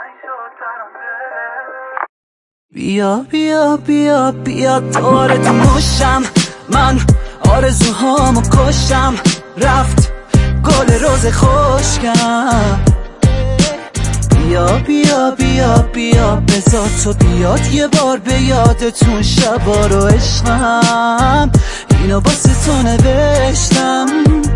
بیا بیا بیا بیا دوباره تو مشم، من آرزوهامو کشم، رفت گل روز خشکم. بیا بیا بیا بیا بذار تو بیاد یه بار به یادتون شبا رو عشقم، اینو واسه تو نوشتم.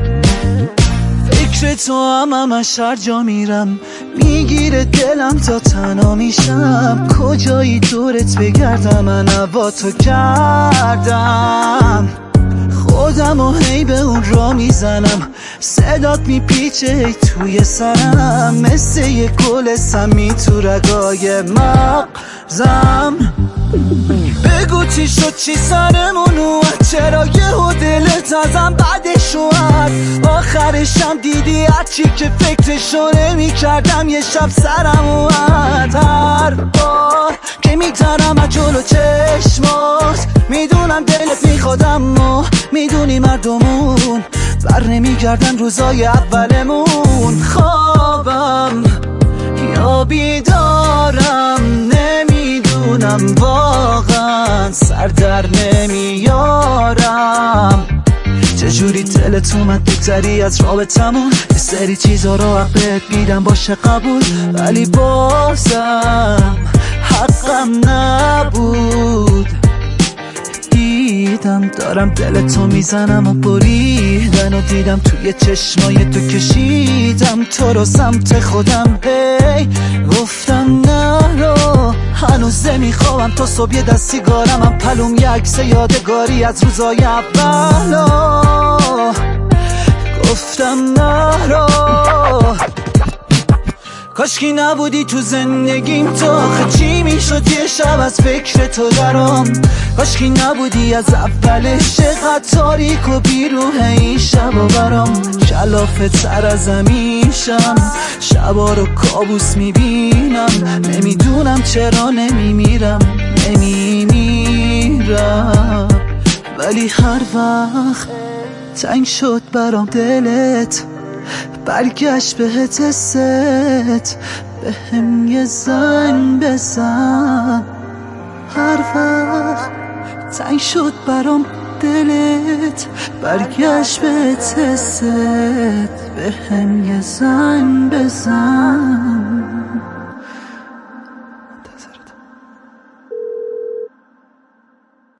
فکر تو همش هر جا میرم، میگیره دلم تا تنها میشم. کجایی دورت بگردم، من هوا تو کردم. خودم و هی به اون را میزنم، صدات میپیچه هی توی سرم، مثل یه گل سمی تو رگای مغزم. بگو چی شد، چی سرمون اومد، چرا یهو دلت ازم بعدش اومد. آخرشم دیدی هرچی که فکرشو نمی‌کردم یه شب سرم اومد. هر بار که میگذرم از جلو چشمات، میدونم دلت میخوادم و میدونی مردمون بر نمیگردن روزای اولمون. خوابم یا بیدارم نمیدونم، واقعا سر در نمیارم. چجوری دلت اومد بگذری از رابطمون، یه سری چیزا رو حقت میدم باشه قبول، ولی بازم حقم نبود. دیدم دارم دلتو میزنم و بریدن و دیدم توی چشمای تو کشیدم تو رو سمت خودم. هی گفتم نرو، هنوز نمیخوام تو صبح یه دست سیگارم هم پلوم، یه عکس یادگاری از روزای اولا. گفتم نرو، کاشکی نبودی تو زندگیم تو، آخه چی میشد یه شب از فکر تو درام. کاشکی نبودی از اولش، چقدر تاریک و بیروح این شبا برام. کلافه تر از همیشم، شبا رو کابوس میبینم، نمیدونم چرا نمیمیرم، ولی هر وقت تنگ شد برام دلت، برگشت بهت حست، به هم یه زنگ بزن. هر وقت تنگ شد برام دلت، برگشت بهت حست، به هم یه زنگ بزن.